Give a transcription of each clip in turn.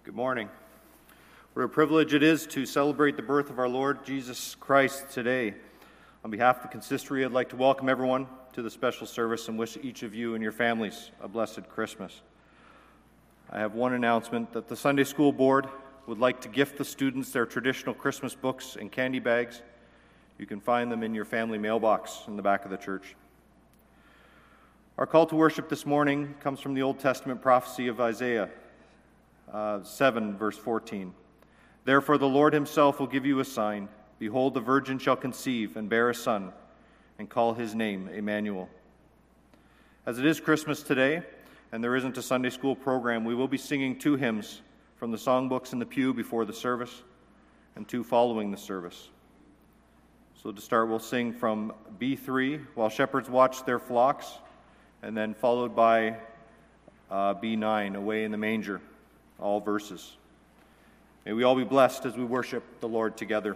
Good morning. What a privilege it is to celebrate the birth of our Lord Jesus Christ today. On behalf of the consistory, I'd like to welcome everyone to the special service and wish each of you and your families a blessed Christmas. I have one announcement that the Sunday School Board would like to gift the students their traditional Christmas books and candy bags. You can find them in your family mailbox in the back of the church. Our call to worship this morning comes from the Old Testament prophecy of Isaiah 7, verse 14. Therefore the Lord himself will give you a sign. Behold, the virgin shall conceive and bear a son, and call his name Emmanuel. As it is Christmas today, and there isn't a Sunday school program, we will be singing 2 hymns from the songbooks in the pew before the service, and 2 following the service. So to start, we'll sing from B3, While Shepherds Watch Their Flocks, and then followed by B9, Away in the Manger. All verses. May we all be blessed as we worship the Lord together.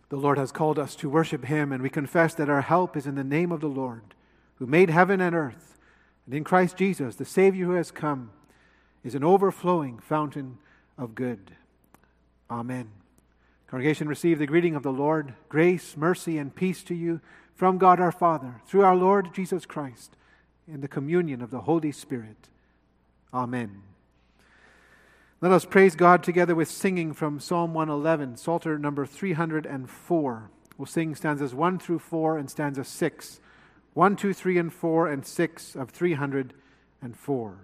The Lord has called us to worship Him, and we confess that our help is in the name of the Lord, who made heaven and earth. And in Christ Jesus, the Savior who has come, is an overflowing fountain of good. Amen. Congregation, receive the greeting of the Lord. Grace, mercy, and peace to you from God our Father, through our Lord Jesus Christ, in the communion of the Holy Spirit. Amen. Let us praise God together with singing from Psalm 111, Psalter number 304. We'll sing stanzas 1 through 4 and stanza 6. 1, 2, 3, and 4, and 6 of 304.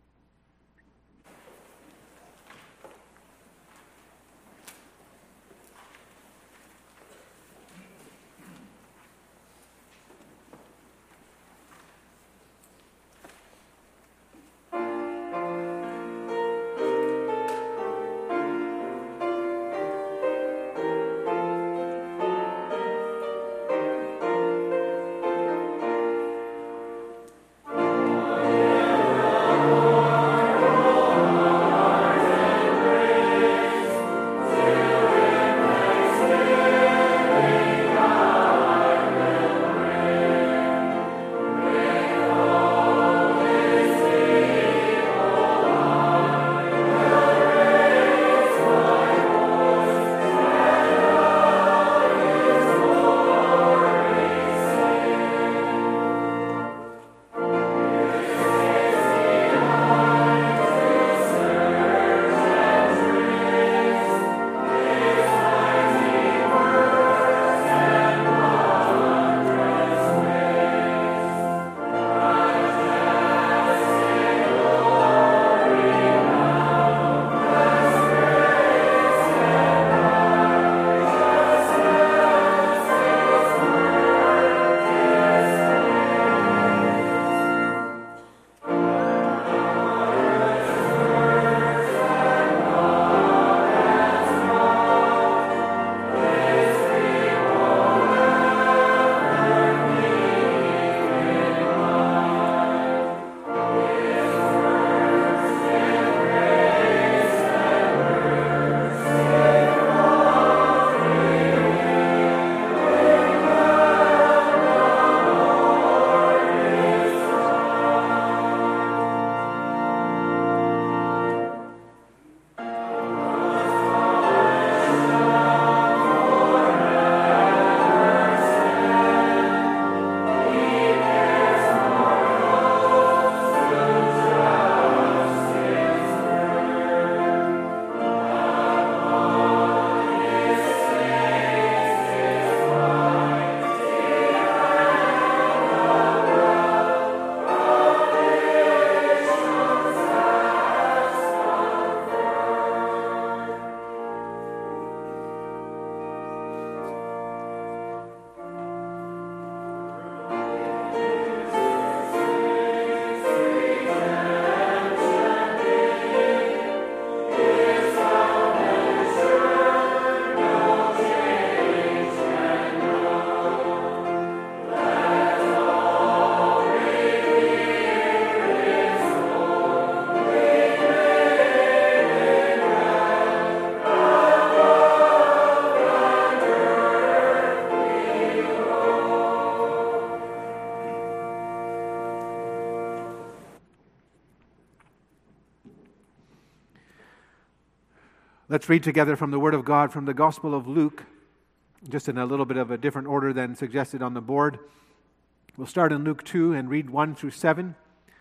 Let's read together from the Word of God from the Gospel of Luke, just in a little bit of a different order than suggested on the board. We'll start in Luke 2 and read 1 through 7.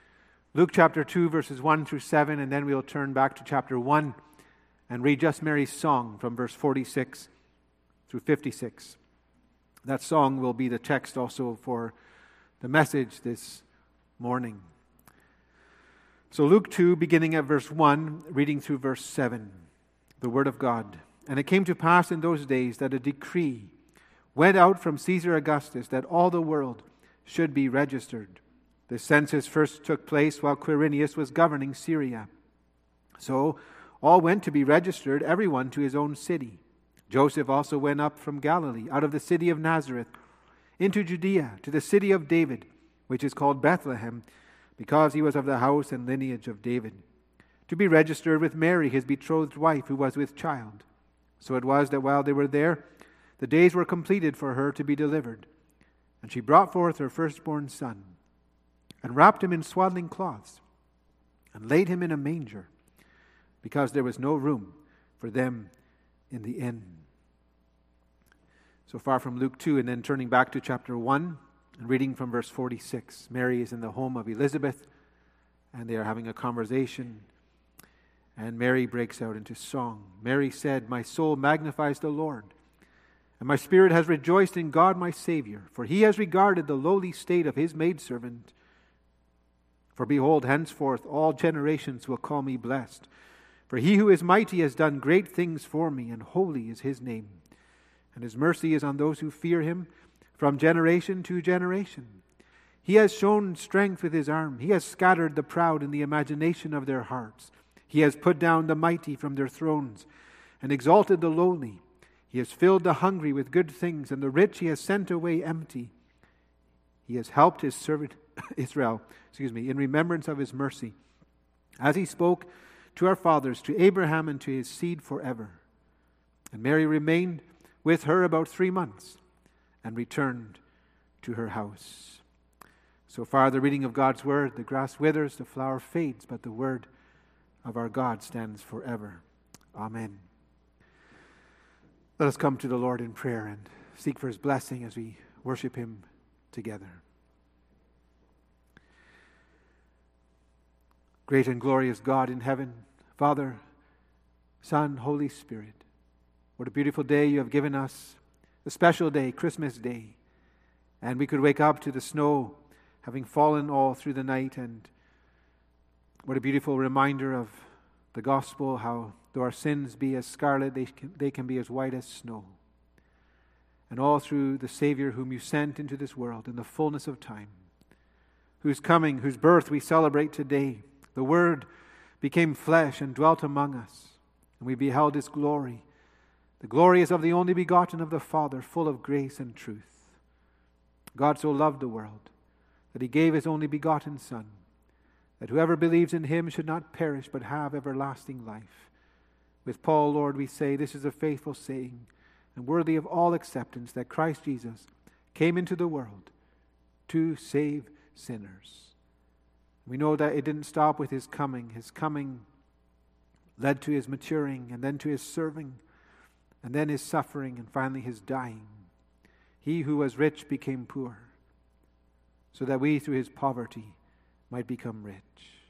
Luke chapter 2, verses 1 through 7, and then we'll turn back to chapter 1 and read just Mary's song from verse 46 through 56. That song will be the text also for the message this morning. So Luke 2, beginning at verse 1, reading through verse 7. The Word of God. And it came to pass in those days that a decree went out from Caesar Augustus that all the world should be registered. The census first took place while Quirinius was governing Syria. So all went to be registered, everyone to his own city. Joseph also went up from Galilee, out of the city of Nazareth, into Judea, to the city of David, which is called Bethlehem, because he was of the house and lineage of David, to be registered with Mary, his betrothed wife, who was with child. So it was that while they were there, the days were completed for her to be delivered. And she brought forth her firstborn son, and wrapped him in swaddling cloths, and laid him in a manger, because there was no room for them in the inn. So far from Luke 2, and then turning back to chapter 1, and reading from verse 46. Mary is in the home of Elizabeth, and they are having a conversation, and Mary breaks out into song. Mary said, "My soul magnifies the Lord, and my spirit has rejoiced in God my Savior, for he has regarded the lowly state of his maidservant. For behold, henceforth all generations will call me blessed. For he who is mighty has done great things for me, and holy is his name. And his mercy is on those who fear him from generation to generation. He has shown strength with his arm. He has scattered the proud in the imagination of their hearts. He has put down the mighty from their thrones, and exalted the lowly. He has filled the hungry with good things, and the rich he has sent away empty. He has helped his servant Israel, in remembrance of his mercy, as he spoke to our fathers, to Abraham, and to his seed forever." And Mary remained with her about 3 months, and returned to her house. So far, the reading of God's word. The grass withers, the flower fades, but the word of our God stands forever. Amen. Let us come to the Lord in prayer and seek for his blessing as we worship him together. Great and glorious God in heaven, Father, Son, Holy Spirit, what a beautiful day you have given us, a special day, Christmas Day. And we could wake up to the snow having fallen all through the night, and what a beautiful reminder of the gospel, how though our sins be as scarlet, they can be as white as snow. And all through the Savior whom you sent into this world in the fullness of time, whose coming, whose birth we celebrate today. The Word became flesh and dwelt among us, and we beheld his glory. The glory is of the only begotten of the Father, full of grace and truth. God so loved the world that he gave his only begotten Son, that whoever believes in him should not perish but have everlasting life. With Paul, Lord, we say this is a faithful saying and worthy of all acceptance, that Christ Jesus came into the world to save sinners. We know that it didn't stop with his coming. His coming led to his maturing, and then to his serving, and then his suffering, and finally his dying. He who was rich became poor, so that we through his poverty might become rich.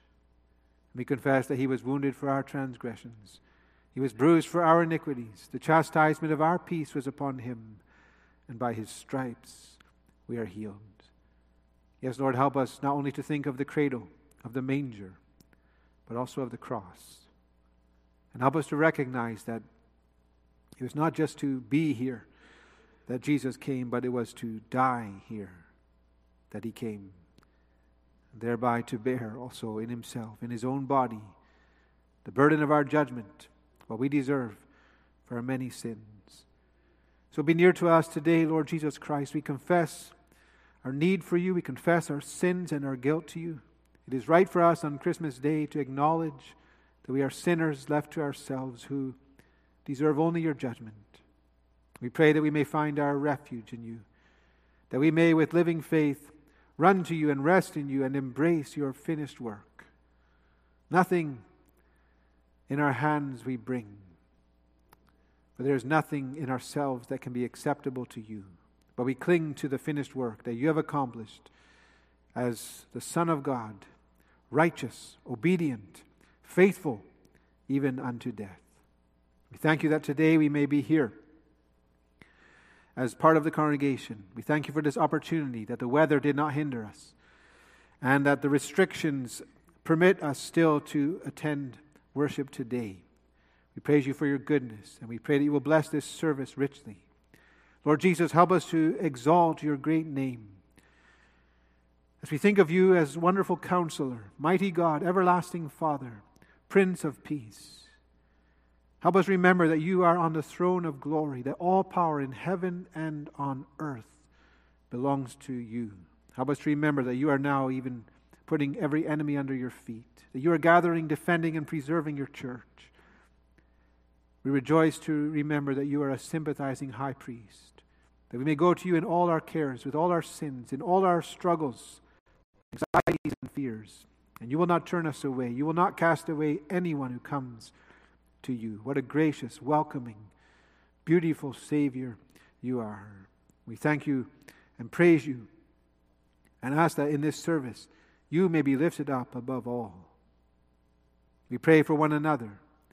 We confess that he was wounded for our transgressions. He was bruised for our iniquities. The chastisement of our peace was upon him, and by his stripes we are healed. Yes, Lord, help us not only to think of the cradle, of the manger, but also of the cross. And help us to recognize that it was not just to be here that Jesus came, but it was to die here that he came, and thereby to bear also in himself, in his own body, the burden of our judgment, what we deserve for our many sins. So be near to us today, Lord Jesus Christ. We confess our need for you. We confess our sins and our guilt to you. It is right for us on Christmas Day to acknowledge that we are sinners left to ourselves who deserve only your judgment. We pray that we may find our refuge in you, that we may with living faith run to you and rest in you and embrace your finished work. Nothing in our hands we bring, for there is nothing in ourselves that can be acceptable to you. But we cling to the finished work that you have accomplished as the Son of God, righteous, obedient, faithful, even unto death. We thank you that today we may be here as part of the congregation. We thank you for this opportunity, that the weather did not hinder us, and that the restrictions permit us still to attend worship today. We praise you for your goodness, and we pray that you will bless this service richly. Lord Jesus, help us to exalt your great name. As we think of you as wonderful counselor, mighty God, everlasting Father, Prince of Peace, help us remember that you are on the throne of glory, that all power in heaven and on earth belongs to you. Help us to remember that you are now even putting every enemy under your feet, that you are gathering, defending, and preserving your church. We rejoice to remember that you are a sympathizing high priest, that we may go to you in all our cares, with all our sins, in all our struggles, anxieties and fears. And you will not turn us away. You will not cast away anyone who comes to you. What a gracious, welcoming, beautiful Savior you are. We thank you and praise you and ask that in this service you may be lifted up above all. We pray for one another,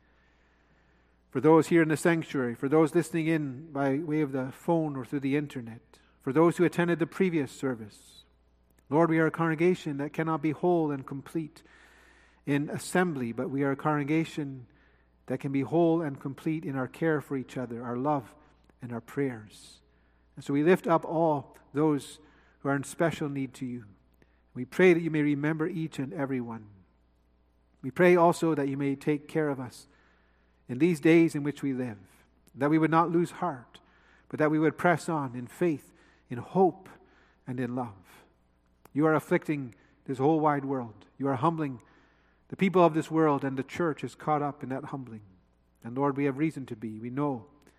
for those here in the sanctuary, for those listening in by way of the phone or through the internet, for those who attended the previous service. Lord, we are a congregation that cannot be whole and complete in assembly, but we are a congregation that can be whole and complete in our care for each other, our love, and our prayers. And so we lift up all those who are in special need to you. We pray that you may remember each and every one. We pray also that you may take care of us in these days in which we live, that we would not lose heart, but that we would press on in faith, in hope, and in love. You are afflicting this whole wide world. You are humbling the people of this world, and the church is caught up in that humbling. And Lord, we have reason to be. We know.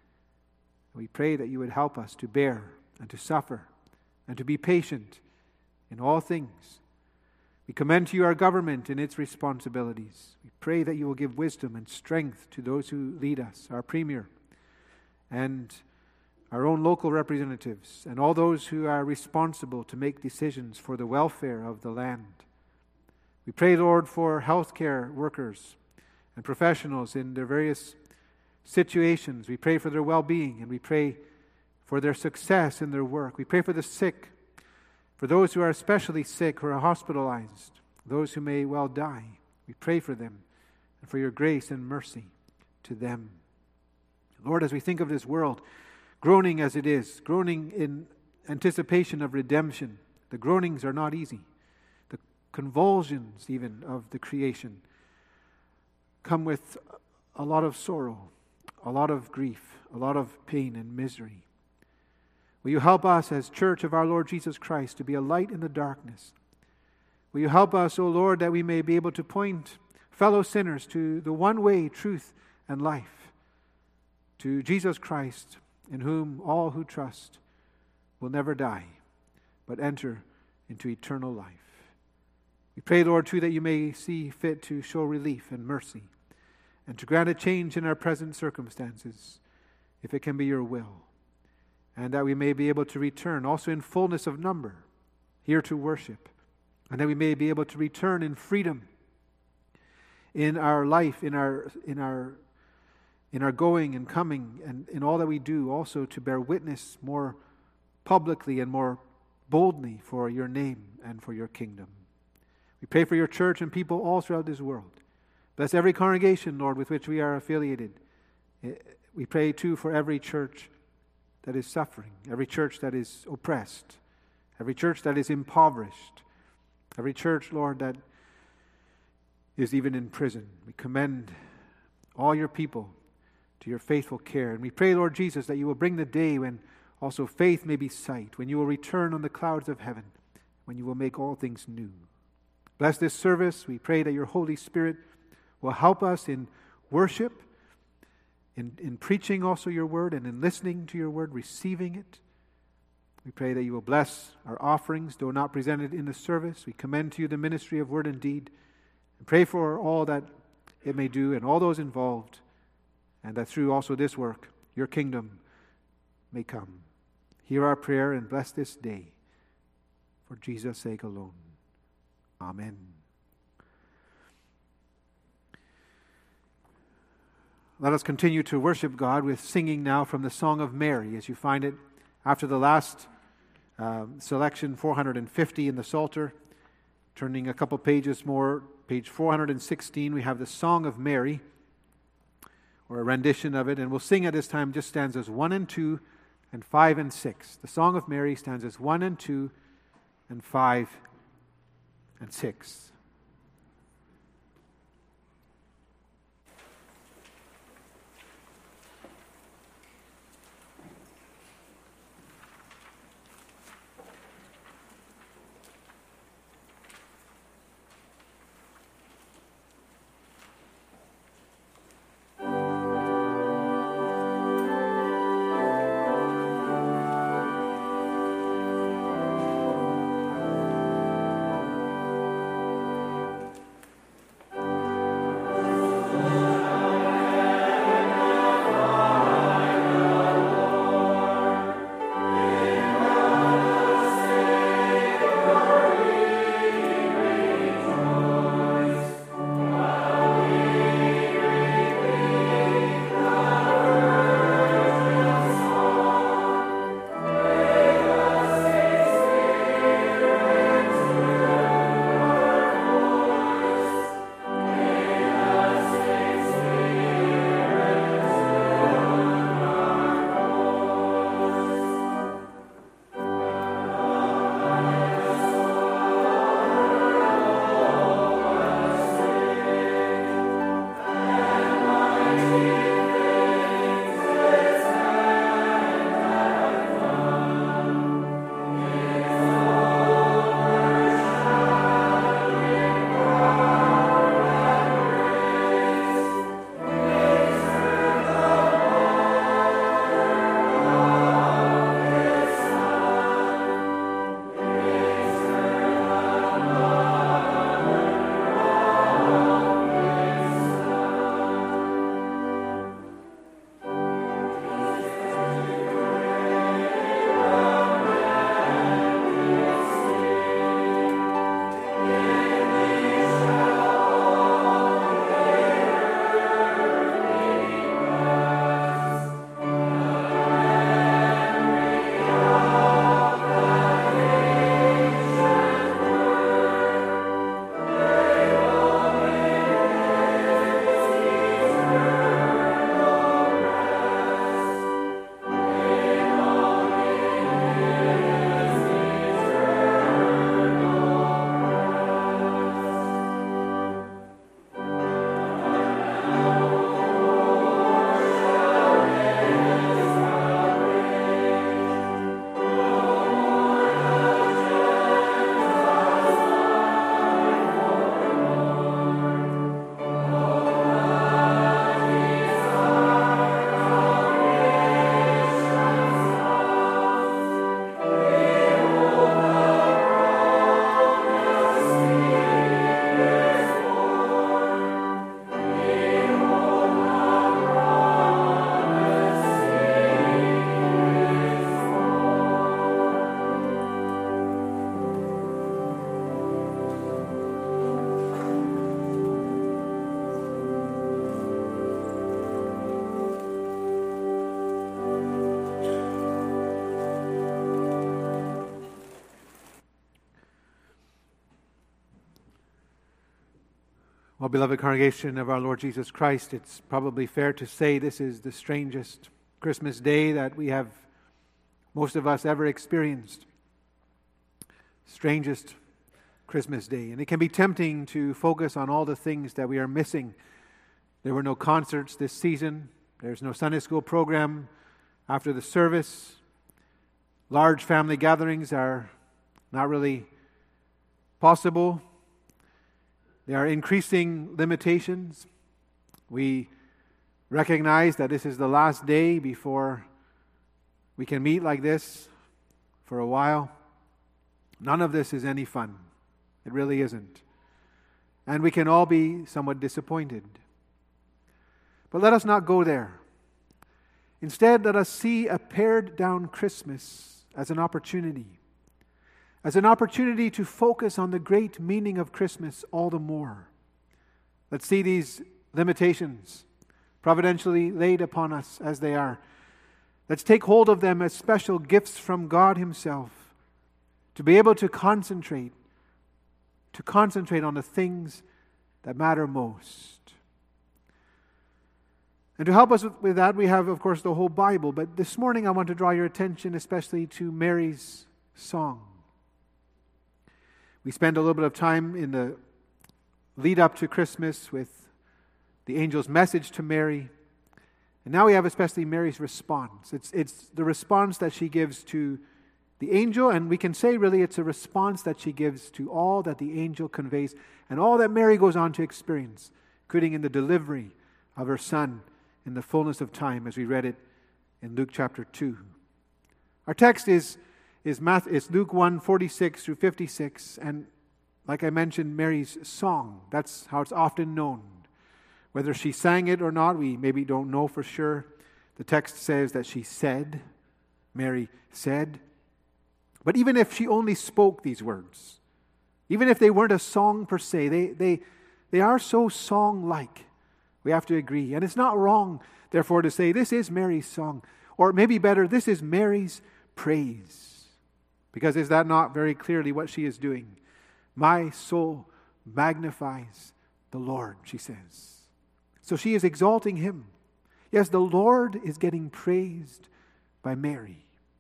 We pray that you would help us to bear and to suffer and to be patient in all things. We commend to you our government and its responsibilities. We pray that you will give wisdom and strength to those who lead us, our Premier, and our own local representatives, and all those who are responsible to make decisions for the welfare of the land. We pray, Lord, for healthcare workers and professionals in their various situations. We pray for their well-being, and we pray for their success in their work. We pray for the sick, for those who are especially sick, who are hospitalized, those who may well die. We pray for them and for your grace and mercy to them. Lord, as we think of this world, groaning as it is, groaning in anticipation of redemption, the groanings are not easy. The convulsions even of the creation come with a lot of sorrow, a lot of grief, a lot of pain and misery. Will you help us as Church of our Lord Jesus Christ to be a light in the darkness? Will you help us, O Lord, that we may be able to point fellow sinners to the one way, truth, and life, to Jesus Christ, in whom all who trust will never die, but enter into eternal life. We pray, Lord, too, that you may see fit to show relief and mercy, and to grant a change in our present circumstances, if it can be your will, and that we may be able to return also in fullness of number here to worship, and that we may be able to return in freedom in our life, in our going and coming, and in all that we do, also to bear witness more publicly and more boldly for your name and for your kingdom. We pray for your church and people all throughout this world. Bless every congregation, Lord, with which we are affiliated. We pray, too, for every church that is suffering, every church that is oppressed, every church that is impoverished, every church, Lord, that is even in prison. We commend all your people to your faithful care. And we pray, Lord Jesus, that you will bring the day when also faith may be sight, when you will return on the clouds of heaven, when you will make all things new. Bless this service. We pray that your Holy Spirit will help us in worship, in preaching also your word, and in listening to your word, receiving it. We pray that you will bless our offerings, though not presented in the service. We commend to you the ministry of word and deed, and pray for all that it may do and all those involved, and that through also this work, your kingdom may come. Hear our prayer and bless this day. For Jesus' sake alone. Amen. Let us continue to worship God with singing now from the Song of Mary, as you find it after the last selection, 450 in the Psalter. Turning a couple pages more, page 416, we have the Song of Mary, or a rendition of it, and we'll sing at this time just stanzas 1 and 2 and 5 and 6. The Song of Mary, stanzas 1 and 2 and 5 and 6. Well, beloved congregation of our Lord Jesus Christ, it's probably fair to say this is the strangest Christmas day that we have, most of us, ever experienced. Strangest Christmas day. And it can be tempting to focus on all the things that we are missing. There were no concerts this season. There's no Sunday school program after the service. Large family gatherings are not really possible. There are increasing limitations. We recognize that this is the last day before we can meet like this for a while. None of this is any fun. It really isn't. And we can all be somewhat disappointed. But let us not go there. Instead, let us see a pared down Christmas as an opportunity to focus on the great meaning of Christmas all the more. Let's see these limitations providentially laid upon us as they are. Let's take hold of them as special gifts from God Himself to be able to concentrate on the things that matter most. And to help us with that, we have, of course, the whole Bible. But this morning I want to draw your attention especially to Mary's song. We spend a little bit of time in the lead up to Christmas with the angel's message to Mary. And now we have especially Mary's response. It's the response that she gives to the angel, and we can say really it's a response that she gives to all that the angel conveys and all that Mary goes on to experience, including in the delivery of her son in the fullness of time, as we read it in Luke chapter 2. Our text is Luke 1, 46 through 56, and like I mentioned, Mary's song. That's how it's often known. Whether she sang it or not, we maybe don't know for sure. The text says that she said, Mary said. But even if she only spoke these words, even if they weren't a song per se, they are so song-like. We have to agree. And it's not wrong, therefore, to say this is Mary's song. Or maybe better, this is Mary's praise. Because is that not very clearly what she is doing? My soul magnifies the Lord, she says. So she is exalting Him. Yes, the Lord is getting praised by Mary.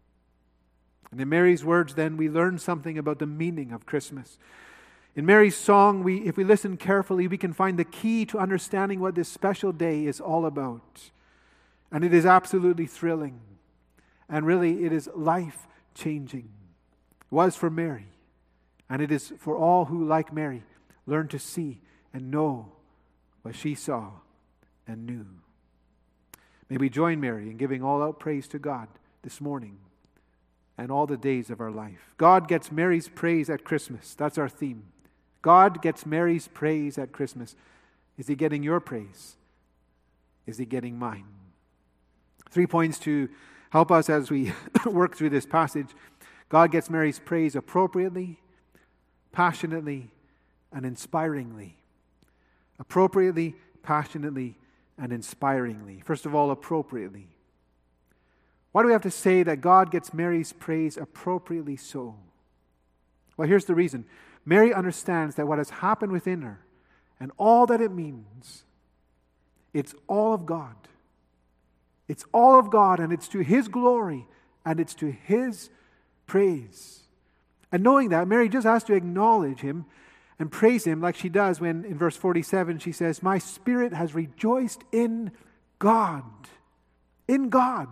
And in Mary's words, then, we learn something about the meaning of Christmas. In Mary's song, if we listen carefully, we can find the key to understanding what this special day is all about. And it is absolutely thrilling. And really, it is life-changing. It was for Mary. And it is for all who, like Mary, learn to see and know what she saw and knew. May we join Mary in giving all-out praise to God this morning and all the days of our life. God gets Mary's praise at Christmas. That's our theme. God gets Mary's praise at Christmas. Is He getting your praise? Is He getting mine? 3 points to help us as we work through this passage. God gets Mary's praise appropriately, passionately, and inspiringly. Appropriately, passionately, and inspiringly. First of all, appropriately. Why do we have to say that God gets Mary's praise appropriately so? Well, here's the reason. Mary understands that what has happened within her and all that it means, it's all of God. It's all of God, and it's to His glory, and it's to His praise. And knowing that, Mary just has to acknowledge Him and praise Him like she does when in verse 47 she says, my spirit has rejoiced in God. In God.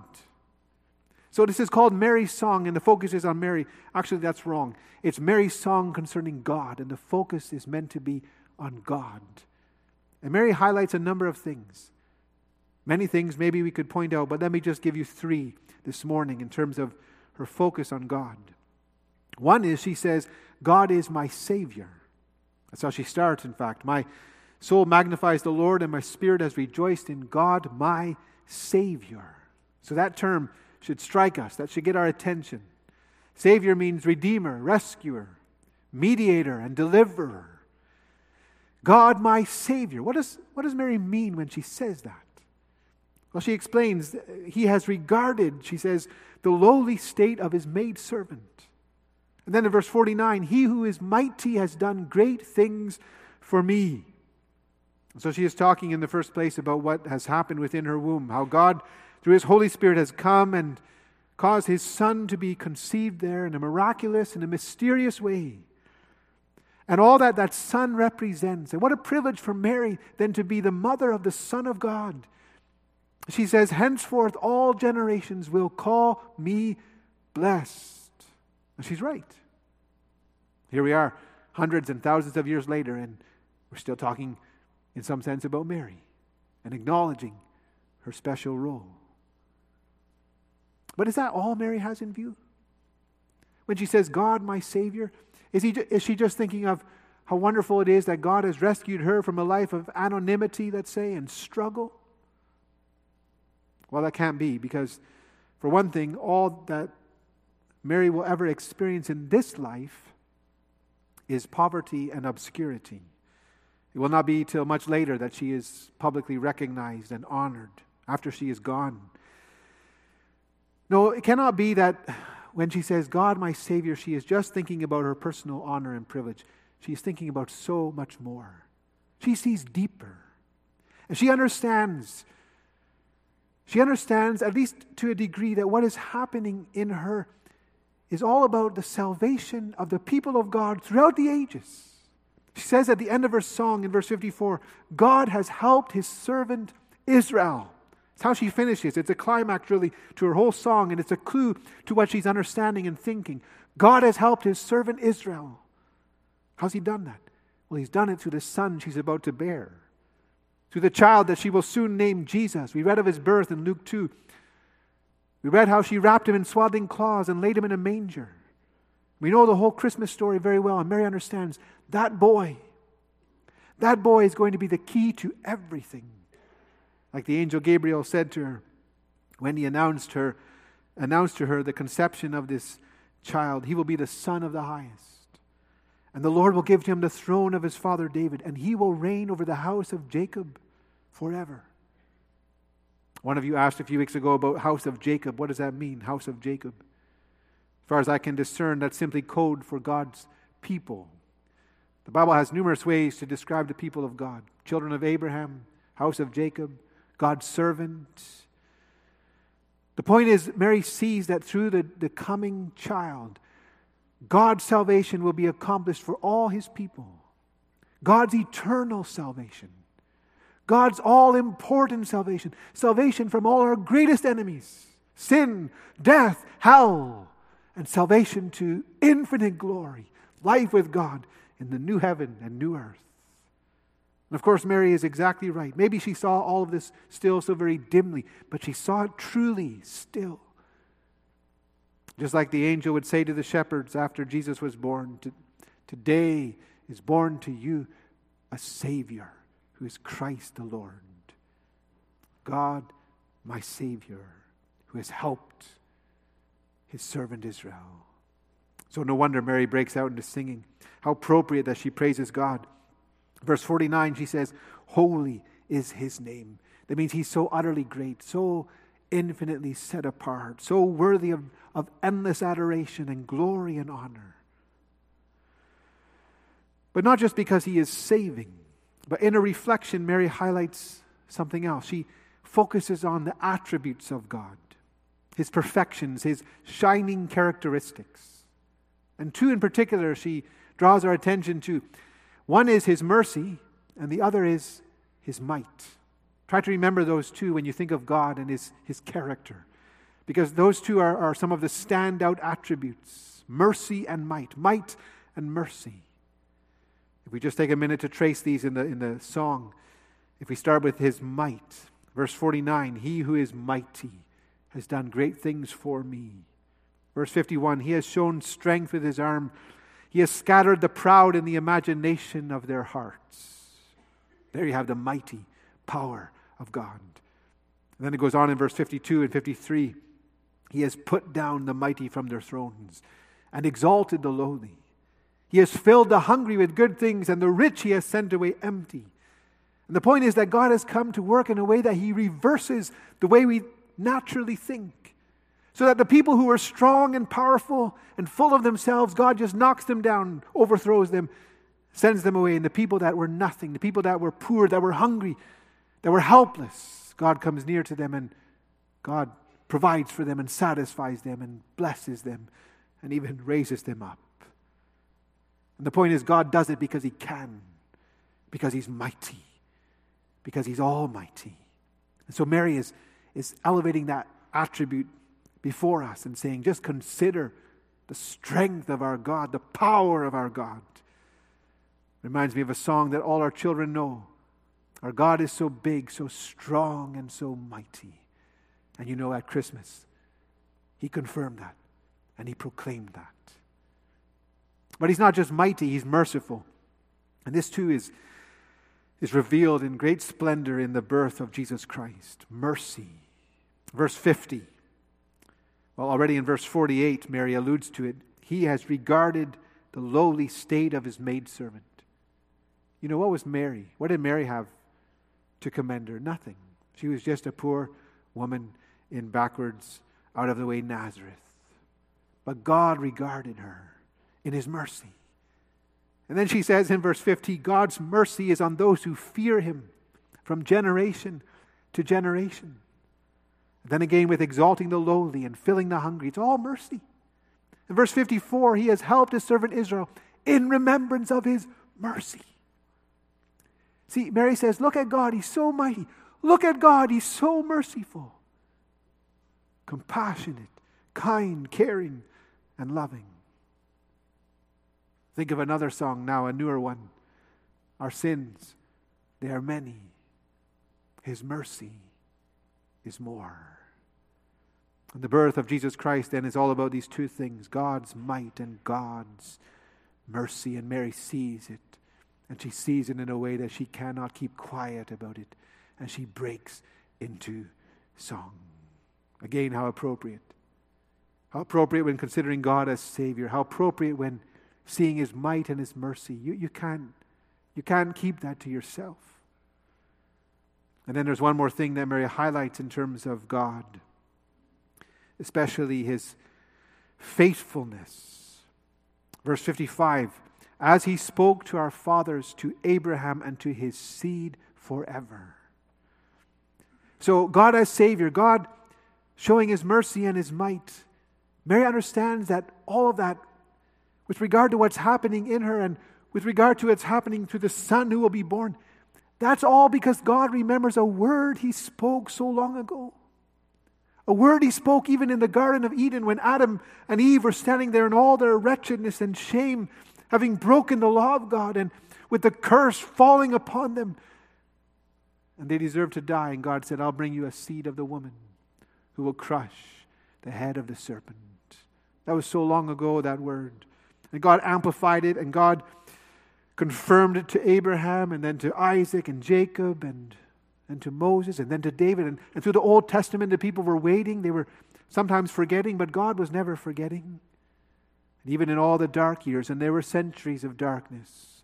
So this is called Mary's song, and the focus is on Mary. Actually, that's wrong. It's Mary's song concerning God, and the focus is meant to be on God. And Mary highlights a number of things. Many things maybe we could point out, but let me just give you 3 this morning in terms of her focus on God. One is she says, God is my Savior. That's how she starts, in fact. My soul magnifies the Lord, and my spirit has rejoiced in God, my Savior. So that term should strike us. That should get our attention. Savior means redeemer, rescuer, mediator, and deliverer. God, my Savior. What does Mary mean when she says that? Well, she explains, He has regarded, she says, the lowly state of His maidservant. And then in verse 49, He who is mighty has done great things for me. So she is talking in the first place about what has happened within her womb, how God, through His Holy Spirit, has come and caused His Son to be conceived there in a miraculous and a mysterious way. And all that that Son represents. And what a privilege for Mary then to be the mother of the Son of God. She says, henceforth all generations will call me blessed. And she's right. Here we are, hundreds and thousands of years later, and we're still talking in some sense about Mary and acknowledging her special role. But is that all Mary has in view? When she says, God, my Savior, is she just thinking of how wonderful it is that God has rescued her from a life of anonymity, let's say, and struggle? Well, that can't be, because for one thing, all that Mary will ever experience in this life is poverty and obscurity. It will not be till much later that she is publicly recognized and honored after she is gone. No, it cannot be that when she says, God, my Savior, she is just thinking about her personal honor and privilege. She is thinking about so much more. She sees deeper. And she understands, at least to a degree, that what is happening in her is all about the salvation of the people of God throughout the ages. She says at the end of her song in verse 54, God has helped His servant Israel. It's how she finishes. It's a climax really to her whole song, and it's a clue to what she's understanding and thinking. God has helped His servant Israel. How's He done that? Well, He's done it through the son she's about to bear, through the child that she will soon name Jesus. We read of His birth in Luke 2. We read how she wrapped Him in swaddling cloths and laid Him in a manger. We know the whole Christmas story very well, and Mary understands that boy is going to be the key to everything. Like the angel Gabriel said to her when he announced to her the conception of this child, He will be the Son of the Highest. And the Lord will give to Him the throne of His father David, and He will reign over the house of Jacob forever. One of you asked a few weeks ago about house of Jacob. What does that mean, house of Jacob? As far as I can discern, that's simply code for God's people. The Bible has numerous ways to describe the people of God. Children of Abraham, house of Jacob, God's servant. The point is, Mary sees that through the coming child, God's salvation will be accomplished for all His people. God's eternal salvation. God's all-important salvation. Salvation from all our greatest enemies. Sin, death, hell. And salvation to infinite glory. Life with God in the new heaven and new earth. And of course, Mary is exactly right. Maybe she saw all of this still so very dimly, but she saw it truly still. Just like the angel would say to the shepherds after Jesus was born, today is born to you a Savior who is Christ the Lord. God, my Savior, who has helped His servant Israel. So no wonder Mary breaks out into singing. How appropriate that she praises God. Verse 49, she says, holy is His name. That means He's so utterly great, so infinitely set apart, so worthy of endless adoration and glory and honor. But not just because He is saving, but in a reflection, Mary highlights something else. She focuses on the attributes of God, His perfections, His shining characteristics. And two in particular she draws our attention to. One is His mercy, and the other is His might. Try to remember those two when you think of God and His character, because those two are some of the standout attributes, mercy and might and mercy. If we just take a minute to trace these in the song, if we start with His might, verse 49, He who is mighty has done great things for me. Verse 51, He has shown strength with His arm. He has scattered the proud in the imagination of their hearts. There you have the mighty power of God. And then it goes on in verse 52 and 53. He has put down the mighty from their thrones and exalted the lowly. He has filled the hungry with good things, and the rich He has sent away empty. And the point is that God has come to work in a way that He reverses the way we naturally think. So that the people who are strong and powerful and full of themselves, God just knocks them down, overthrows them. sends them away. And the people that were nothing, the people that were poor, that were hungry, that were helpless, God comes near to them and God provides for them and satisfies them and blesses them and even raises them up. And the point is, God does it because He can, because He's mighty, because He's almighty. And so Mary is elevating that attribute before us and saying, just consider the strength of our God, the power of our God. Reminds me of a song that all our children know. Our God is so big, so strong, and so mighty. And you know, at Christmas, He confirmed that and He proclaimed that. But He's not just mighty, He's merciful. And this too is revealed in great splendor in the birth of Jesus Christ. Mercy. Verse 50. Well, already in verse 48, Mary alludes to it. He has regarded the lowly state of His maidservant. You know, what was Mary? What did Mary have to commend her? Nothing. She was just a poor woman in backwards, out of the way Nazareth. But God regarded her in His mercy. And then she says in verse 50, God's mercy is on those who fear Him from generation to generation. And then again with exalting the lowly and filling the hungry. It's all mercy. In verse 54, He has helped His servant Israel in remembrance of His mercy. See, Mary says, look at God, He's so mighty. Look at God, He's so merciful. Compassionate, kind, caring, and loving. Think of another song now, a newer one. Our sins, they are many. His mercy is more. And the birth of Jesus Christ then is all about these two things, God's might and God's mercy. And Mary sees it. And she sees it in a way that she cannot keep quiet about it. And she breaks into song. Again, how appropriate. How appropriate when considering God as Savior. How appropriate when seeing His might and His mercy. You can't keep that to yourself. And then there's one more thing that Mary highlights in terms of God, especially His faithfulness. Verse 55, as He spoke to our fathers, to Abraham, and to his seed forever. So God as Savior, God showing His mercy and His might. Mary understands that all of that, with regard to what's happening in her and with regard to what's happening to the Son who will be born, that's all because God remembers a word He spoke so long ago. A word He spoke even in the Garden of Eden when Adam and Eve were standing there in all their wretchedness and shame, having broken the law of God and with the curse falling upon them. And they deserved to die. And God said, I'll bring you a seed of the woman who will crush the head of the serpent. That was so long ago, that word. And God amplified it, and God confirmed it to Abraham, and then to Isaac and Jacob, and to Moses, and then to David. And through the Old Testament, the people were waiting. They were sometimes forgetting, but God was never forgetting. And even in all the dark years, and there were centuries of darkness,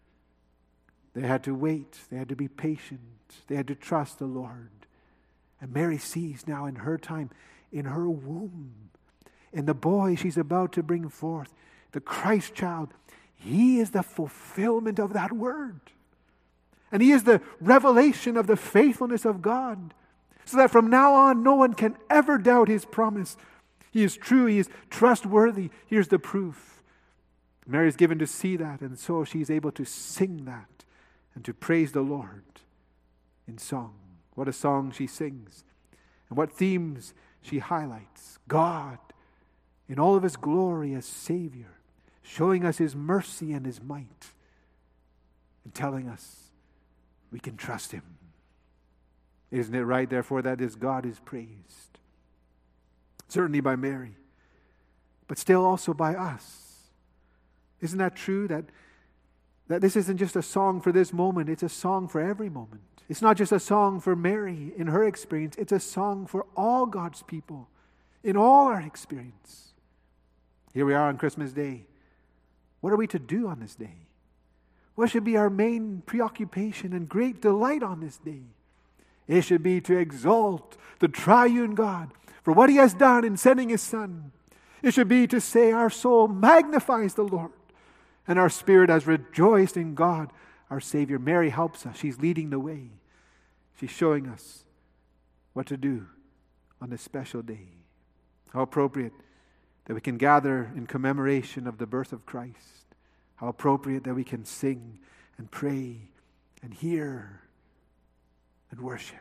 they had to wait. They had to be patient. They had to trust the Lord. And Mary sees now in her time, in her womb, in the boy she's about to bring forth, the Christ child, He is the fulfillment of that word. And He is the revelation of the faithfulness of God. So that from now on, no one can ever doubt His promise. He is true, He is trustworthy. Here's the proof. Mary is given to see that, and so she's able to sing that and to praise the Lord in song. What a song she sings. And what themes she highlights. God in all of His glory as Savior, showing us His mercy and His might, and telling us we can trust Him. Isn't it right, therefore, that this God is praised? Certainly by Mary, but still also by us. Isn't that true, that this isn't just a song for this moment, it's a song for every moment. It's not just a song for Mary in her experience, it's a song for all God's people in all our experience. Here we are on Christmas Day. What are we to do on this day? What should be our main preoccupation and great delight on this day? It should be to exalt the triune God for what He has done in sending His Son. It should be to say our soul magnifies the Lord, and our spirit has rejoiced in God, our Savior. Mary helps us. She's leading the way. She's showing us what to do on this special day. How appropriate that we can gather in commemoration of the birth of Christ. How appropriate that we can sing and pray and hear and worship.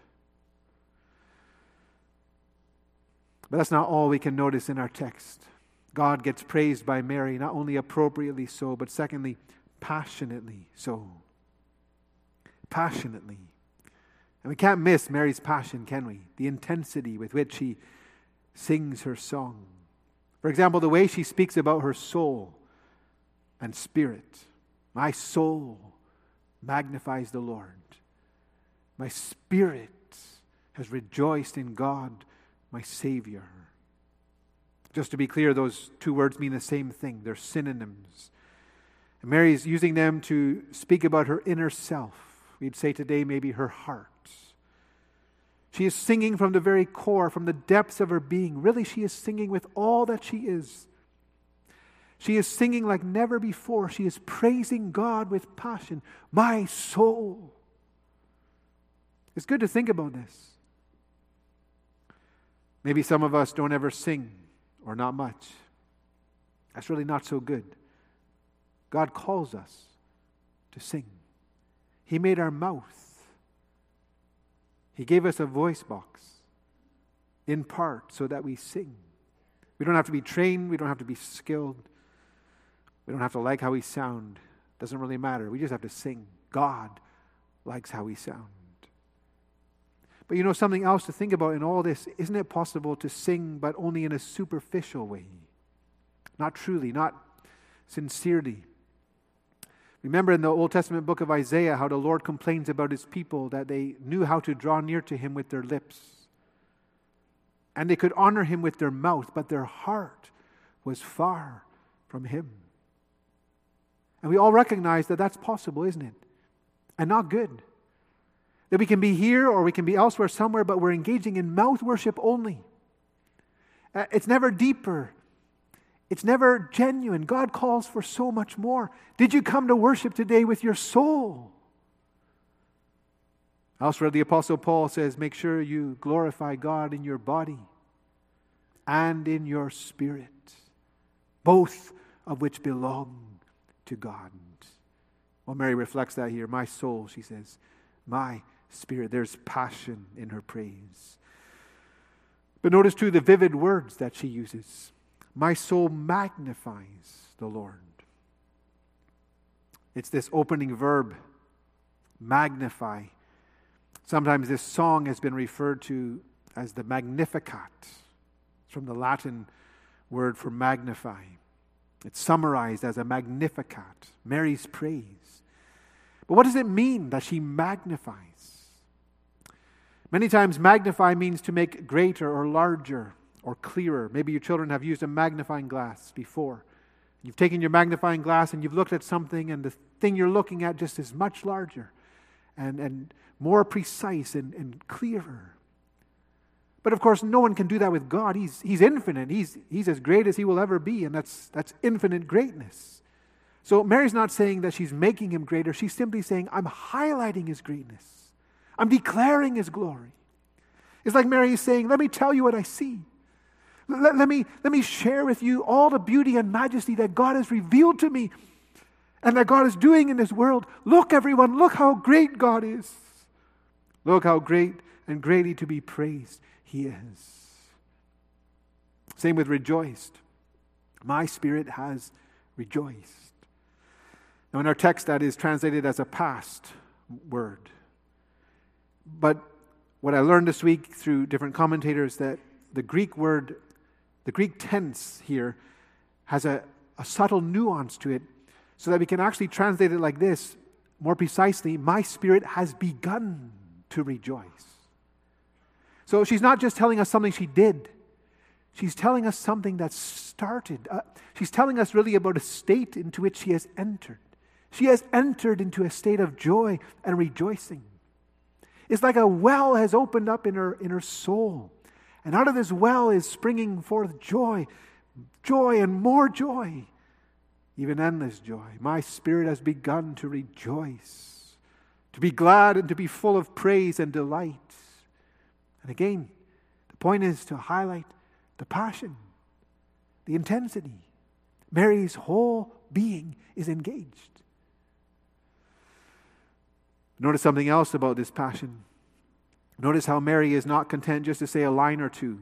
But that's not all we can notice in our text. God gets praised by Mary, not only appropriately so, but secondly, passionately so. Passionately. And we can't miss Mary's passion, can we? The intensity with which she sings her song. For example, the way she speaks about her soul and spirit. My soul magnifies the Lord. My spirit has rejoiced in God, my Savior. Just to be clear, those two words mean the same thing. They're synonyms. And Mary is using them to speak about her inner self. We'd say today maybe her heart. She is singing from the very core, from the depths of her being. Really, she is singing with all that she is. She is singing like never before. She is praising God with passion. My soul. It's good to think about this. Maybe some of us don't ever sing, or not much. That's really not so good. God calls us to sing. He made our mouth. He gave us a voice box, in part, so that we sing. We don't have to be trained. We don't have to be skilled. We don't have to like how we sound. Doesn't really matter. We just have to sing. God likes how we sound. But you know something else to think about in all this, isn't it possible to sing but only in a superficial way? Not truly, not sincerely. Remember in the Old Testament book of Isaiah how the Lord complains about his people, that they knew how to draw near to him with their lips. And they could honor him with their mouth, but their heart was far from him. And we all recognize that that's possible, isn't it? And not good. That we can be here or we can be elsewhere somewhere, but we're engaging in mouth worship only. It's never deeper. It's never genuine. God calls for so much more. Did you come to worship today with your soul? Elsewhere, the Apostle Paul says, make sure you glorify God in your body and in your spirit, both of which belong to God. Well, Mary reflects that here. My soul, she says, my spirit. There's passion in her praise. But notice too the vivid words that she uses. My soul magnifies the Lord. It's this opening verb, magnify. Sometimes this song has been referred to as the Magnificat. It's from the Latin word for magnify. It's summarized as a Magnificat, Mary's praise. But what does it mean that she magnifies? Many times magnify means to make greater or larger or clearer. Maybe your children have used a magnifying glass before. You've taken your magnifying glass and you've looked at something, and the thing you're looking at just is much larger and more precise and clearer. But of course, no one can do that with God. He's infinite. He's as great as he will ever be, and that's infinite greatness. So Mary's not saying that she's making him greater. She's simply saying, I'm highlighting his greatness. I'm declaring his glory. It's like Mary is saying, let me tell you what I see. Let me share with you all the beauty and majesty that God has revealed to me and that God is doing in this world. Look, everyone, look how great God is. Look how great and greatly to be praised he is. Same with rejoiced. My spirit has rejoiced. Now in our text that is translated as a past word. But what I learned this week through different commentators, that the Greek word, the Greek tense here has a subtle nuance to it, so that we can actually translate it like this, more precisely, my spirit has begun to rejoice. So she's not just telling us something she did. She's telling us something that started. She's telling us really about a state into which she has entered. She has entered into a state of joy and rejoicing. It's like a well has opened up in her soul. And out of this well is springing forth joy and more joy. even endless joy. My spirit has begun to rejoice, to be glad and to be full of praise and delight. And again, the point is to highlight the passion, the intensity. Mary's whole being is engaged. Notice something else about this passion. Notice how Mary is not content just to say a line or two.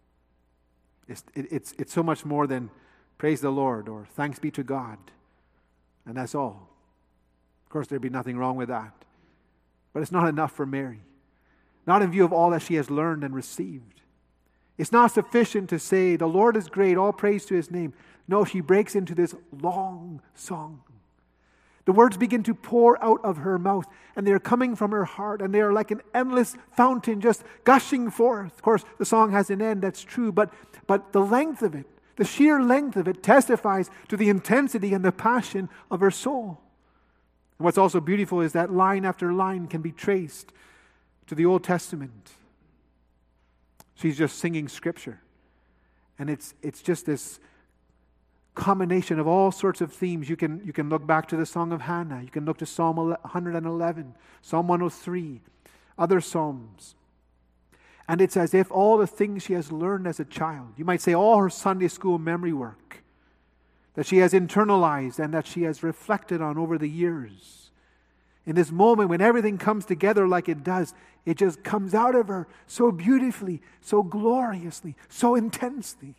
It's so much more than praise the Lord or thanks be to God. And that's all. Of course, there'd be nothing wrong with that. But it's not enough for Mary. Not in view of all that she has learned and received. It's not sufficient to say, the Lord is great, all praise to His name. No, she breaks into this long song. The words begin to pour out of her mouth, and they're coming from her heart, and they are like an endless fountain just gushing forth. Of course, the song has an end, that's true, but the length of it, the sheer length of it testifies to the intensity and the passion of her soul. And what's also beautiful is that line after line can be traced to the Old Testament. She's just singing Scripture. And it's just this combination of all sorts of themes. You can look back to the Song of Hannah. You can look to Psalm 111, Psalm 103, other Psalms. And it's as if all the things she has learned as a child, you might say all her Sunday school memory work, that she has internalized and that she has reflected on over the years. In this moment when everything comes together like it does, it just comes out of her so beautifully, so gloriously, so intensely.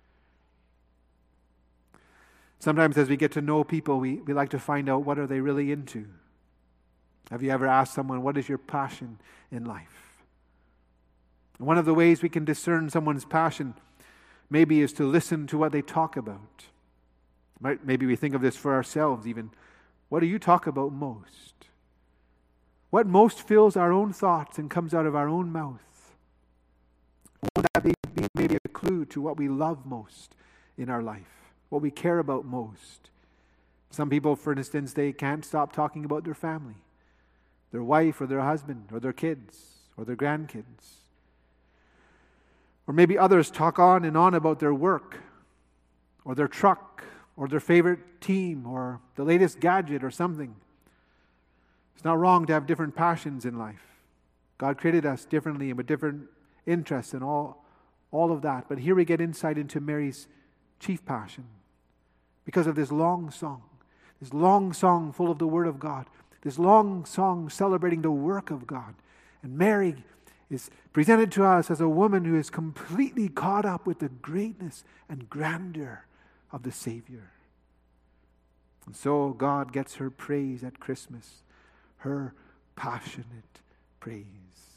Sometimes as we get to know people, we like to find out what are they really into. Have you ever asked someone, what is your passion in life? And one of the ways we can discern someone's passion maybe is to listen to what they talk about. Maybe we think of this for ourselves even. What do you talk about most? What most fills our own thoughts and comes out of our own mouth? Will that be maybe a clue to what we love most in our life? What we care about most? Some people, for instance, they can't stop talking about their family, their wife or their husband or their kids or their grandkids. Or maybe others talk on and on about their work or their truck or their favorite team or the latest gadget or something. It's not wrong to have different passions in life. God created us differently and with different interests and all of that. But here we get insight into Mary's chief passion because of this long song full of the Word of God, this long song celebrating the work of God. And Mary is presented to us as a woman who is completely caught up with the greatness and grandeur of the Savior. And so God gets her praise at Christmas, her passionate praise.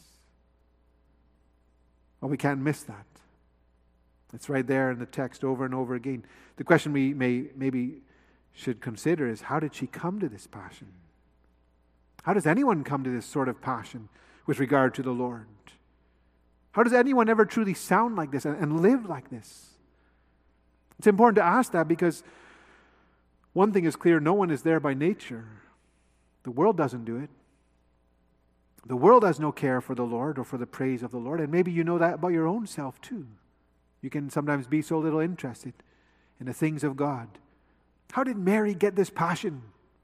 Well, we can't miss that. It's right there in the text over and over again. The question we maybe should consider is, how did she come to this passion? How does anyone come to this sort of passion with regard to the Lord? How does anyone ever truly sound like this and live like this? It's important to ask that because one thing is clear, no one is there by nature. The world doesn't do it. The world has no care for the Lord or for the praise of the Lord, and maybe you know that about your own self too. You can sometimes be so little interested in the things of God. How did Mary get this passion?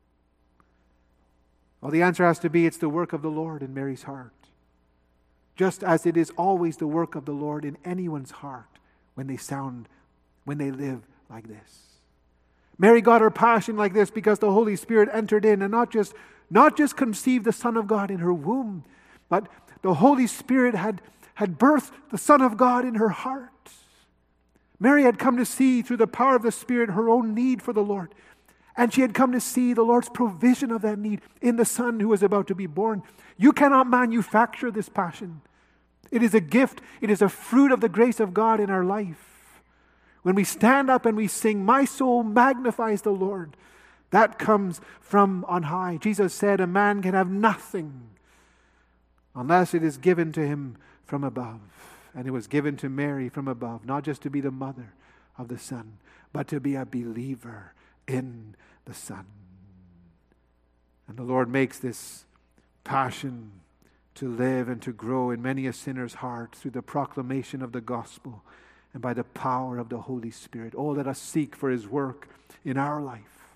Well, the answer has to be it's the work of the Lord in Mary's heart. Just as it is always the work of the Lord in anyone's heart when they live like this. Mary got her passion like this because the Holy Spirit entered in and not just conceived the Son of God in her womb, but the Holy Spirit had birthed the Son of God in her heart. Mary had come to see through the power of the Spirit her own need for the Lord. And she had come to see the Lord's provision of that need in the Son who was about to be born. You cannot manufacture this passion. It is a gift. It is a fruit of the grace of God in our life. When we stand up and we sing, "My soul magnifies the Lord," that comes from on high. Jesus said a man can have nothing unless it is given to him from above. And it was given to Mary from above, not just to be the mother of the Son, but to be a believer in the Son. And the Lord makes this passion to live and to grow in many a sinner's heart through the proclamation of the gospel and by the power of the Holy Spirit. Oh, let us seek for His work in our life.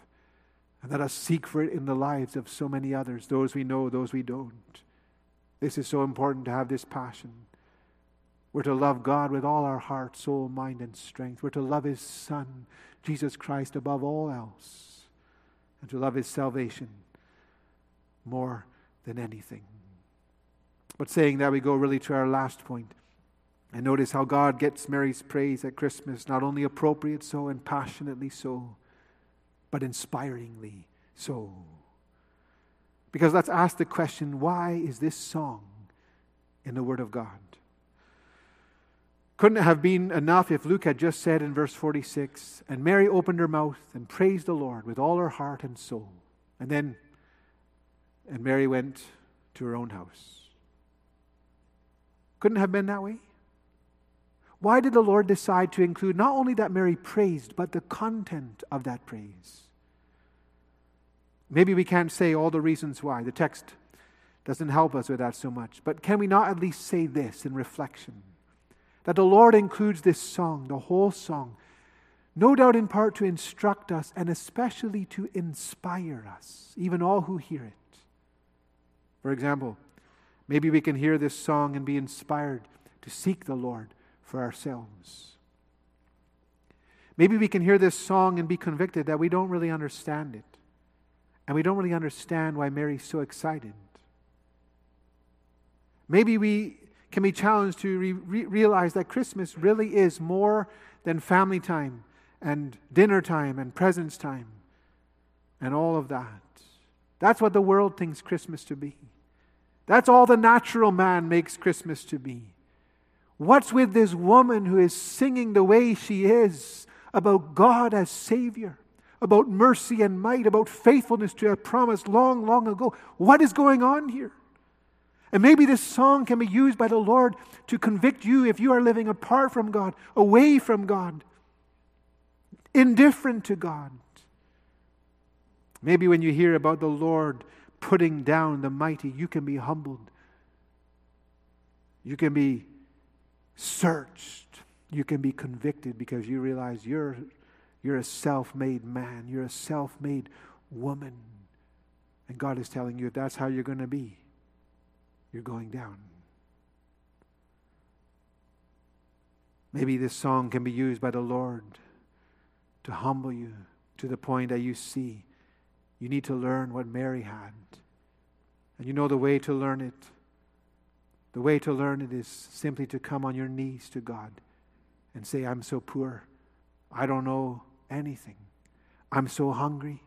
And let us seek for it in the lives of so many others, those we know, those we don't. This is so important to have this passion. We're to love God with all our heart, soul, mind, and strength. We're to love His Son, Jesus Christ, above all else, and to love His salvation more than anything. But saying that, we go really to our last point. And notice how God gets Mary's praise at Christmas, not only appropriate so and passionately so, but inspiringly so. Because let's ask the question, why is this song in the Word of God? Couldn't it have been enough if Luke had just said in verse 46, and Mary opened her mouth and praised the Lord with all her heart and soul. And Mary went to her own house. Couldn't it have been that way? Why did the Lord decide to include not only that Mary praised, but the content of that praise? Maybe we can't say all the reasons why. The text doesn't help us with that so much. But can we not at least say this in reflection? That the Lord includes this song, the whole song, no doubt in part to instruct us and especially to inspire us, even all who hear it. For example, maybe we can hear this song and be inspired to seek the Lord for ourselves. Maybe we can hear this song and be convicted that we don't really understand it. And we don't really understand why Mary's so excited. Maybe we can be challenged to realize that Christmas really is more than family time and dinner time and presents time and all of that. That's what the world thinks Christmas to be. That's all the natural man makes Christmas to be. What's with this woman who is singing the way she is about God as Savior, about mercy and might, about faithfulness to a promise long, long ago? What is going on here? And maybe this song can be used by the Lord to convict you if you are living apart from God, away from God, indifferent to God. Maybe when you hear about the Lord putting down the mighty, you can be humbled. You can be searched. You can be convicted because you realize you're a self-made man. You're a self-made woman. And God is telling you if that's how you're going to be, you're going down. Maybe this song can be used by the Lord to humble you to the point that you see you need to learn what Mary had. And you know the way to learn it. The way to learn it is simply to come on your knees to God and say, I'm so poor. I don't know anything. I'm so hungry.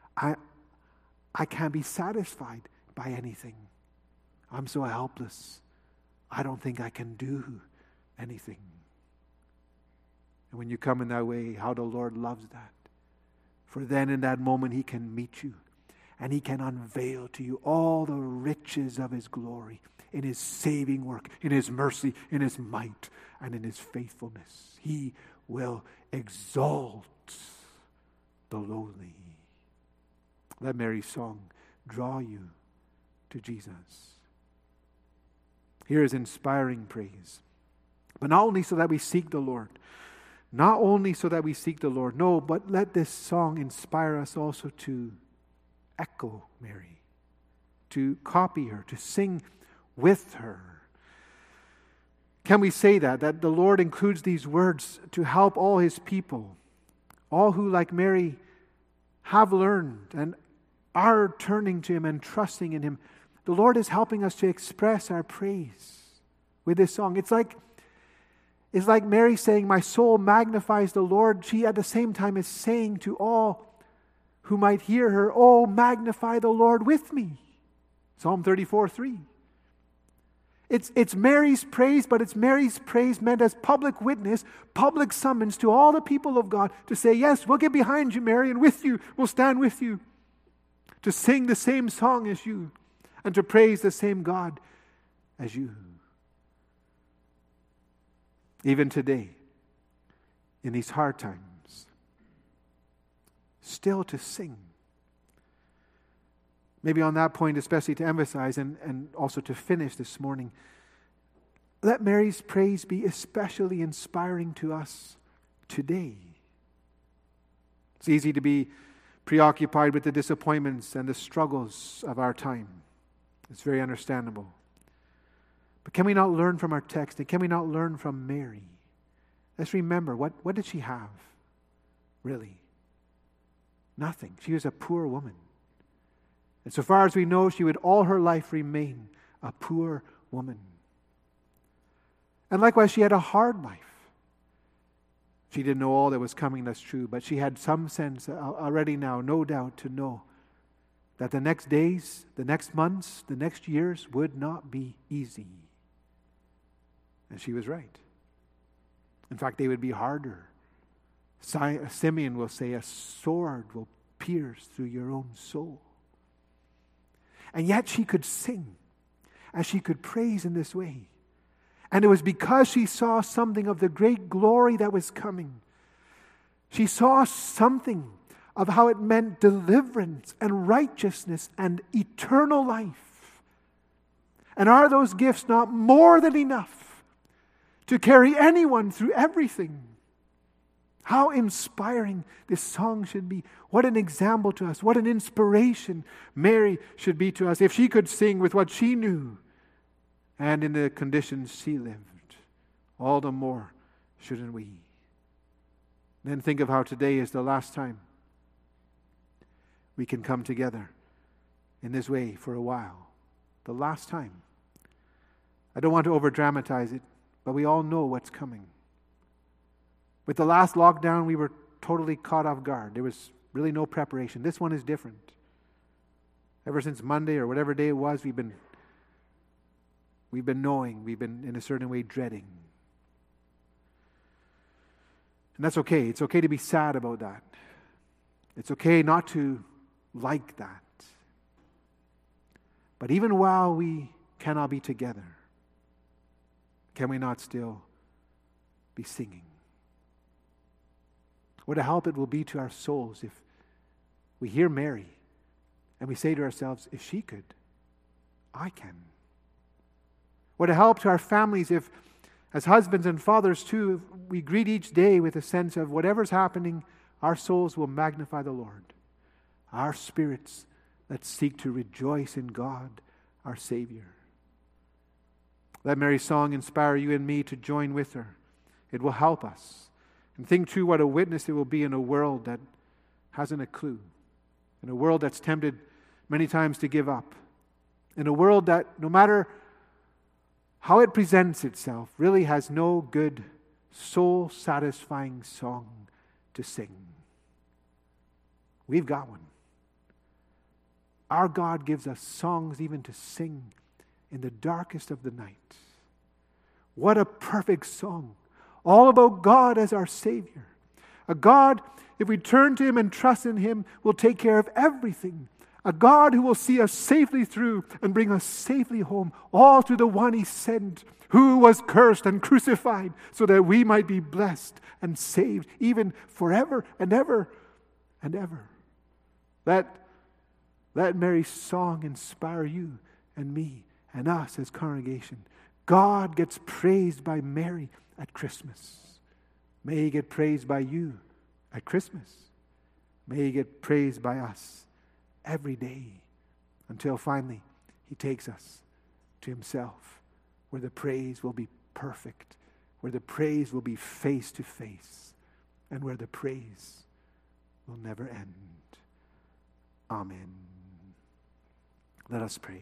I can't be satisfied by anything. I'm so helpless. I don't think I can do anything. And when you come in that way, how the Lord loves that. For then in that moment He can meet you and He can unveil to you all the riches of His glory in His saving work, in His mercy, in His might, and in His faithfulness. He will exalt the lowly. Let Mary's song draw you to Jesus. Here is inspiring praise. But not only so that we seek the Lord, not only so that we seek the Lord, no, but let this song inspire us also to echo Mary, to copy her, to sing with her. Can we say that the Lord includes these words to help all His people, all who, like Mary, have learned and are turning to Him and trusting in Him? The Lord is helping us to express our praise with this song. It's like Mary saying, my soul magnifies the Lord. She at the same time is saying to all who might hear her, oh, magnify the Lord with me. Psalm 34:3. It's Mary's praise, but it's Mary's praise meant as public witness, public summons to all the people of God to say, yes, we'll get behind you, Mary, and with you, we'll stand with you, to sing the same song as you, and to praise the same God as you. Even today, in these hard times, still to sing. Maybe on that point, especially to emphasize and also to finish this morning, let Mary's praise be especially inspiring to us today. It's easy to be preoccupied with the disappointments and the struggles of our time. It's very understandable. But can we not learn from our text, and can we not learn from Mary? Let's remember, what did she have, really? Nothing. She was a poor woman. And so far as we know, she would all her life remain a poor woman. And likewise, she had a hard life. She didn't know all that was coming, that's true, but she had some sense already now, no doubt, to know that the next days, the next months, the next years would not be easy. And she was right. In fact, they would be harder. Simeon will say, a sword will pierce through your own soul. And yet she could sing, and she could praise in this way. And it was because she saw something of the great glory that was coming. She saw something of how it meant deliverance and righteousness and eternal life. And are those gifts not more than enough to carry anyone through everything? How inspiring this song should be. What an example to us. What an inspiration Mary should be to us if she could sing with what she knew and in the conditions she lived. All the more shouldn't we. Then think of how today is the last time we can come together in this way for a while. The last time. I don't want to over-dramatize it, but we all know what's coming. With the last lockdown, we were totally caught off guard. There was really no preparation. This one is different. Ever since Monday or whatever day it was, we've been knowing, we've been in a certain way dreading. And that's okay. It's okay to be sad about that. It's okay not to like that. But even while we cannot be together, can we not still be singing? What a help it will be to our souls if we hear Mary and we say to ourselves, if she could, I can. What a help to our families if, as husbands and fathers too, we greet each day with a sense of whatever's happening, our souls will magnify the Lord. Our spirits that seek to rejoice in God, our Savior. Let Mary's song inspire you and me to join with her. It will help us. And think too what a witness it will be in a world that hasn't a clue. In a world that's tempted many times to give up. In a world that, no matter how it presents itself, really has no good, soul-satisfying song to sing. We've got one. Our God gives us songs even to sing in the darkest of the night. What a perfect song. All about God as our Savior. A God, if we turn to Him and trust in Him, will take care of everything. A God who will see us safely through and bring us safely home, all through the one He sent, who was cursed and crucified, so that we might be blessed and saved, even forever and ever and ever. Let Mary's song inspire you and me and us as congregation. God gets praised by Mary at Christmas. May He get praised by you at Christmas. May He get praised by us every day until finally He takes us to Himself, where the praise will be perfect, where the praise will be face to face, and where the praise will never end. Amen. Let us pray.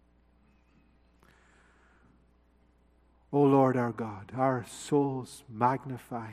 O Lord our God, our souls magnify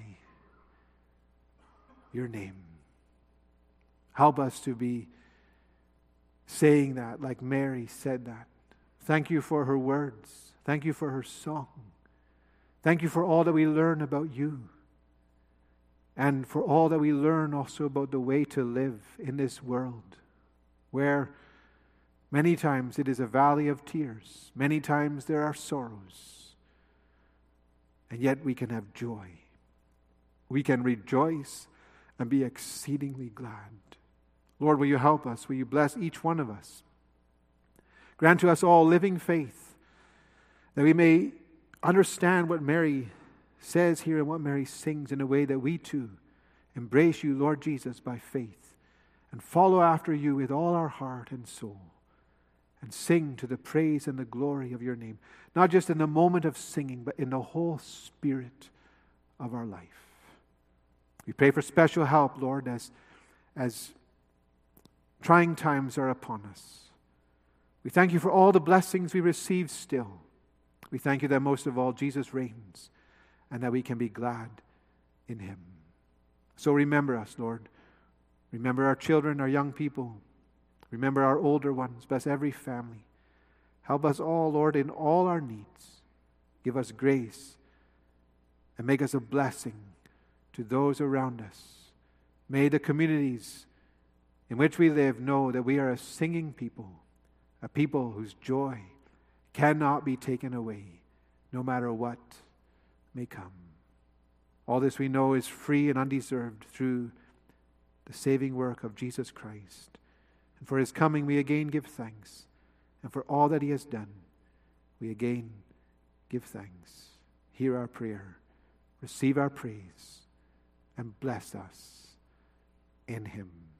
Your name. Help us to be saying that like Mary said that. Thank You for her words. Thank You for her song. Thank You for all that we learn about You. And for all that we learn also about the way to live in this world, where many times it is a valley of tears. Many times there are sorrows. And yet we can have joy. We can rejoice and be exceedingly glad. Lord, will You help us? Will You bless each one of us? Grant to us all living faith, that we may understand what Mary says here and what Mary sings in a way that we too embrace You, Lord Jesus, by faith, and follow after you with all our heart and soul, and sing to the praise and the glory of your name, not just in the moment of singing, but in the whole spirit of our life. We pray for special help, Lord, as trying times are upon us. We thank you for all the blessings we receive still. We thank you that most of all Jesus reigns, and that we can be glad in him. So remember us, Lord. Remember our children, our young people. Remember our older ones. Bless every family. Help us all, Lord, in all our needs. Give us grace and make us a blessing to those around us. May the communities in which we live know that we are a singing people, a people whose joy cannot be taken away, no matter what may come. All this we know is free and undeserved through the saving work of Jesus Christ. And for his coming, we again give thanks. And for all that he has done, we again give thanks. Hear our prayer, receive our praise, and bless us in him.